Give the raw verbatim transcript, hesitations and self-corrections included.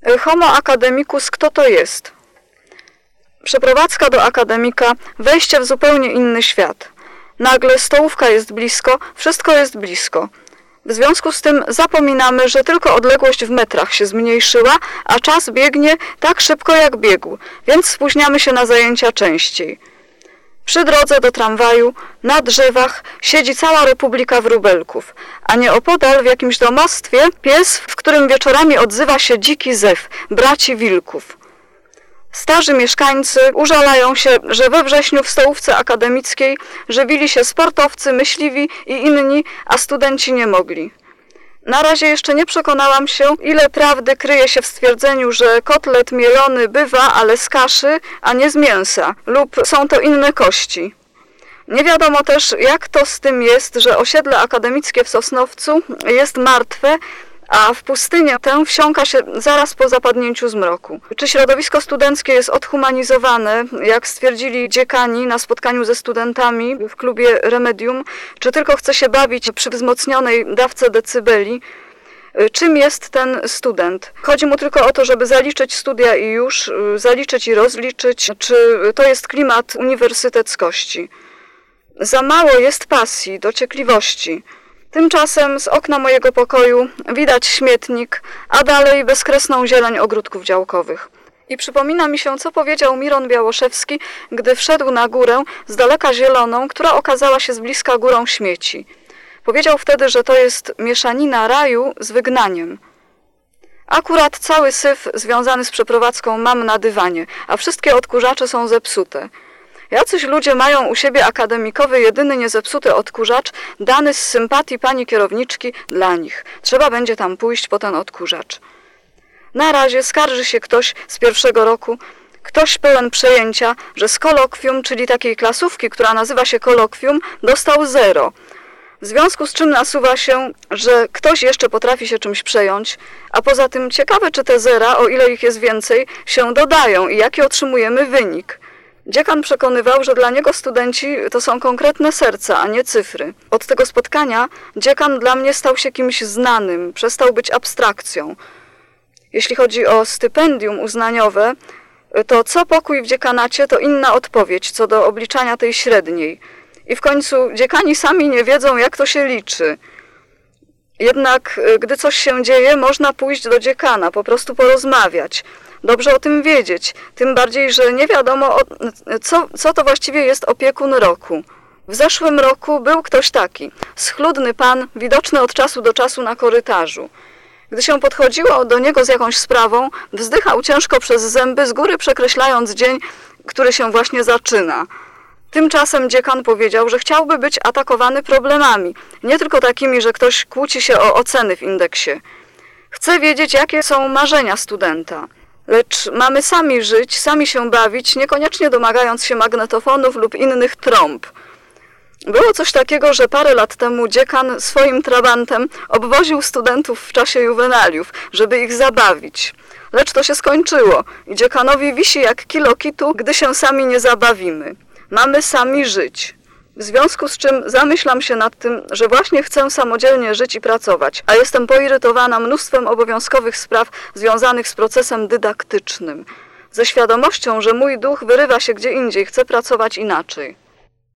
Homo academicus, kto to jest? Przeprowadzka do akademika, wejście w zupełnie inny świat. Nagle stołówka jest blisko, wszystko jest blisko. W związku z tym zapominamy, że tylko odległość w metrach się zmniejszyła, a czas biegnie tak szybko jak biegł, więc spóźniamy się na zajęcia częściej. Przy drodze do tramwaju, na drzewach siedzi cała republika wróbelków, a nieopodal w jakimś domostwie pies, w którym wieczorami odzywa się dziki zew, braci wilków. Starzy mieszkańcy użalają się, że we wrześniu w stołówce akademickiej żywili się sportowcy, myśliwi i inni, a studenci nie mogli. Na razie jeszcze nie przekonałam się, ile prawdy kryje się w stwierdzeniu, że kotlet mielony bywa, ale z kaszy, a nie z mięsa, lub są to inne kości. Nie wiadomo też, jak to z tym jest, że osiedle akademickie w Sosnowcu jest martwe, a w pustynię tę wsiąka się zaraz po zapadnięciu zmroku. Czy środowisko studenckie jest odhumanizowane, jak stwierdzili dziekani na spotkaniu ze studentami w klubie Remedium, czy tylko chce się bawić przy wzmocnionej dawce decybeli? Czym jest ten student? Chodzi mu tylko o to, żeby zaliczyć studia i już, zaliczyć i rozliczyć, czy to jest klimat uniwersyteckości? Za mało jest pasji, dociekliwości. Tymczasem z okna mojego pokoju widać śmietnik, a dalej bezkresną zieleń ogródków działkowych. I przypomina mi się, co powiedział Miron Białoszewski, gdy wszedł na górę z daleka zieloną, która okazała się z bliska górą śmieci. Powiedział wtedy, że to jest mieszanina raju z wygnaniem. Akurat cały syf związany z przeprowadzką mam na dywanie, a wszystkie odkurzacze są zepsute. Jacyś ludzie mają u siebie akademikowy, jedyny niezepsuty odkurzacz, dany z sympatii pani kierowniczki dla nich. Trzeba będzie tam pójść po ten odkurzacz. Na razie skarży się ktoś z pierwszego roku, ktoś pełen przejęcia, że z kolokwium, czyli takiej klasówki, która nazywa się kolokwium, dostał zero. W związku z czym nasuwa się, że ktoś jeszcze potrafi się czymś przejąć, a poza tym ciekawe, czy te zera, o ile ich jest więcej, się dodają i jaki otrzymujemy wynik. Dziekan przekonywał, że dla niego studenci to są konkretne serca, a nie cyfry. Od tego spotkania dziekan dla mnie stał się kimś znanym, przestał być abstrakcją. Jeśli chodzi o stypendium uznaniowe, to co pokój w dziekanacie to inna odpowiedź co do obliczania tej średniej. I w końcu dziekani sami nie wiedzą, jak to się liczy. Jednak gdy coś się dzieje, można pójść do dziekana, po prostu porozmawiać. Dobrze o tym wiedzieć, tym bardziej, że nie wiadomo, co, co to właściwie jest opiekun roku. W zeszłym roku był ktoś taki, schludny pan, widoczny od czasu do czasu na korytarzu. Gdy się podchodziło do niego z jakąś sprawą, wzdychał ciężko przez zęby, z góry przekreślając dzień, który się właśnie zaczyna. Tymczasem dziekan powiedział, że chciałby być atakowany problemami, nie tylko takimi, że ktoś kłóci się o oceny w indeksie. Chce wiedzieć, jakie są marzenia studenta. Lecz mamy sami żyć, sami się bawić, niekoniecznie domagając się magnetofonów lub innych trąb. Było coś takiego, że parę lat temu dziekan swoim trabantem obwoził studentów w czasie juwenaliów, żeby ich zabawić. Lecz to się skończyło i dziekanowi wisi jak kilo kitu, gdy się sami nie zabawimy. Mamy sami żyć. W związku z czym zamyślam się nad tym, że właśnie chcę samodzielnie żyć i pracować, a jestem poirytowana mnóstwem obowiązkowych spraw związanych z procesem dydaktycznym, ze świadomością, że mój duch wyrywa się gdzie indziej, chce pracować inaczej.